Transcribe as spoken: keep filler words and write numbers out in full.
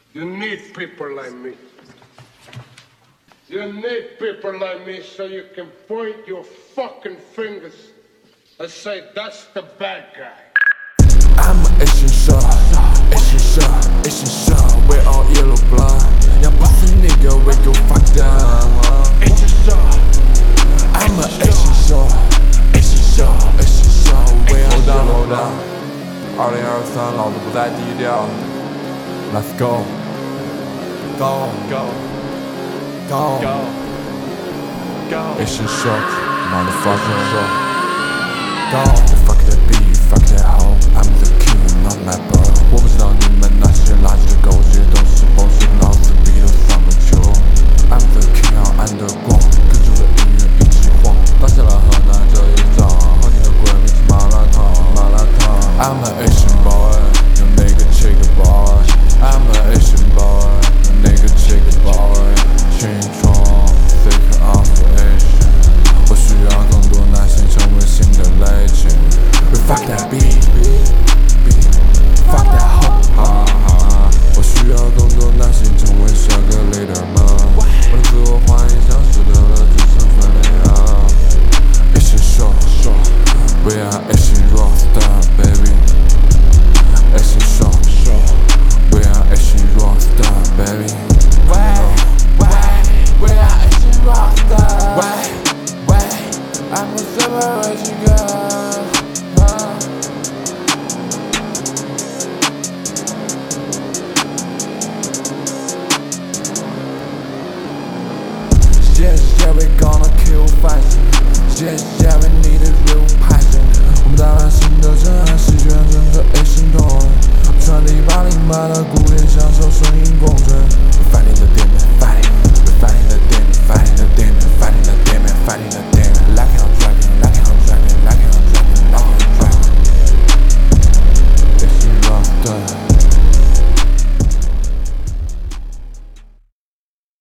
You need people like me. You need people like me so you can point your fucking fingers and say, that's the bad guy. I'm an Asian star, Asian star, Asian star. We're all yellow blood. Yeah, pussy nigga, we go fuck down. Asian star. I'm an Asian star, Asian star, Asian star. We're all hold on, yellow hold blood. on， 二零二三，老子不再低调。Let's go， Go, go go, go go。 Asian shot, motherfucker. Go, fuck that beat, fuck that hoe. I'm the king, not my bro. 我不知道你们那些垃圾的狗，这些都是 bullshit， 老子比都上个球。I'm the king， 要暗的光，跟着我的音乐一起晃。打下了河南这一仗，和你的闺蜜骑麻辣烫，麻辣烫。I'm an Asian boy， 有那个 chick boy。I'm an Asian boy， 有那个 chick boy。青春 ，Sick of Asian， 我需要更多男性成为新的类型。We fuck that beat, beat, fuck that hoe， 哈哈。我需要更多男性成为下个 leader 们。我的自我怀疑像是得了精神分裂啊。Asian show, we are Asian rockstar, baby. Asian show, we are Asian rockstar, baby. Why, why, we are Asian rockstar. Why, why, I'm a super Asian girl. Huh? Yeah, yeah, we gonna kill fashion. Yeah, yeah, we need a real passion. 我们带来新的震撼，席卷整个 Asian 动人。传递八零八的古典，享受声音共振。Finding the